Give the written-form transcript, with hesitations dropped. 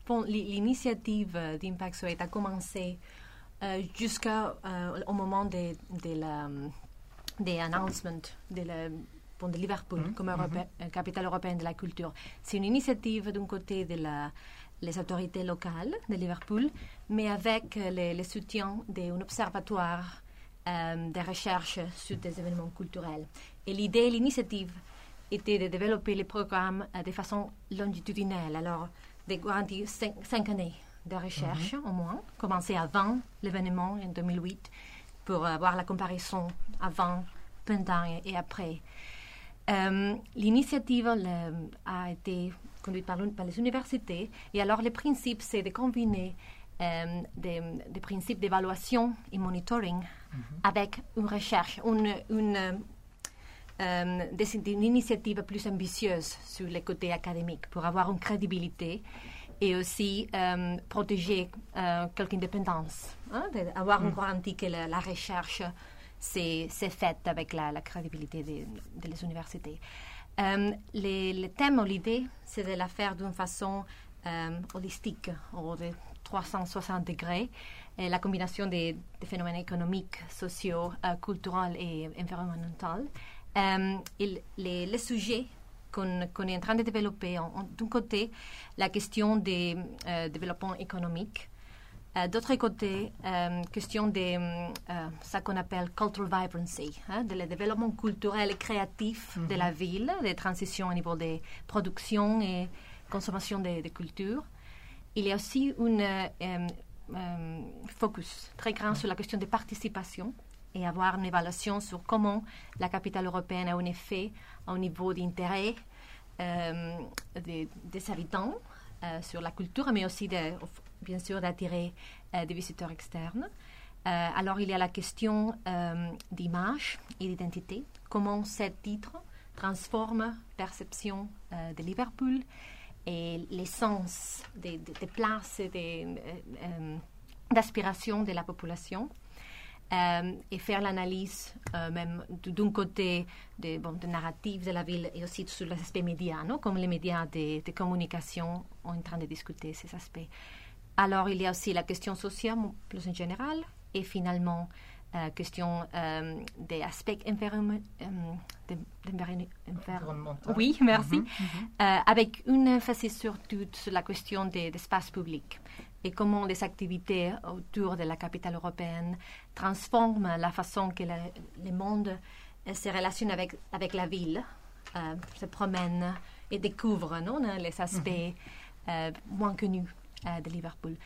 pense l'initiative d'Impact Suède a commencé jusqu'au moment des announcements de Liverpool comme capitale européenne de la culture. C'est une initiative d'un côté les autorités locales de Liverpool, mais avec le soutien d'un observatoire de recherche sur des événements culturels. Et l'initiative était de développer les programmes de façon longitudinale, alors de garantir 5 années de recherche au moins, commencer avant l'événement en 2008 pour avoir la comparaison avant, pendant et après. L'initiative a été conduite par les universités et alors le principe c'est de combiner des principes d'évaluation et monitoring avec une recherche, une initiative plus ambitieuse sur le côté académique pour avoir une crédibilité et aussi protéger quelque indépendance, avoir une garantie que la recherche c'est faite avec la crédibilité des universités. Le thème ou l'idée, c'est de la faire d'une façon holistique, ou de 360 degrés, et la combinaison des phénomènes économiques, sociaux, culturels et environnementaux. Les sujets qu'on est en train de développer, d'un côté, la question des développements économiques, d'autre côté, question de ce qu'on appelle cultural vibrancy, de le développement culturel et créatif de la ville, des transitions au niveau des productions et consommation de culture. Il y a aussi un focus très grand sur la question de participation et avoir une évaluation sur comment la capitale européenne a un effet au niveau d'intérêt des habitants sur la culture, mais aussi bien sûr d'attirer des visiteurs externes. Alors il y a la question d'image et d'identité, comment ce titre transforme la perception de Liverpool et l'essence des places et d'aspiration de la population. Et faire l'analyse même d'un côté des narratifs de la ville et aussi sur les aspects médias, comme les médias de communication sont en train de discuter ces aspects. Alors, il y a aussi la question sociale, plus en général, et finalement, question des aspects environnementaux. Oui, merci. Avec une emphasis surtout sur la question des espaces publics et comment les activités autour de la capitale européenne transforment la façon que le monde se relationne avec la ville, se promène et découvre les aspects moins connus de Liverpool.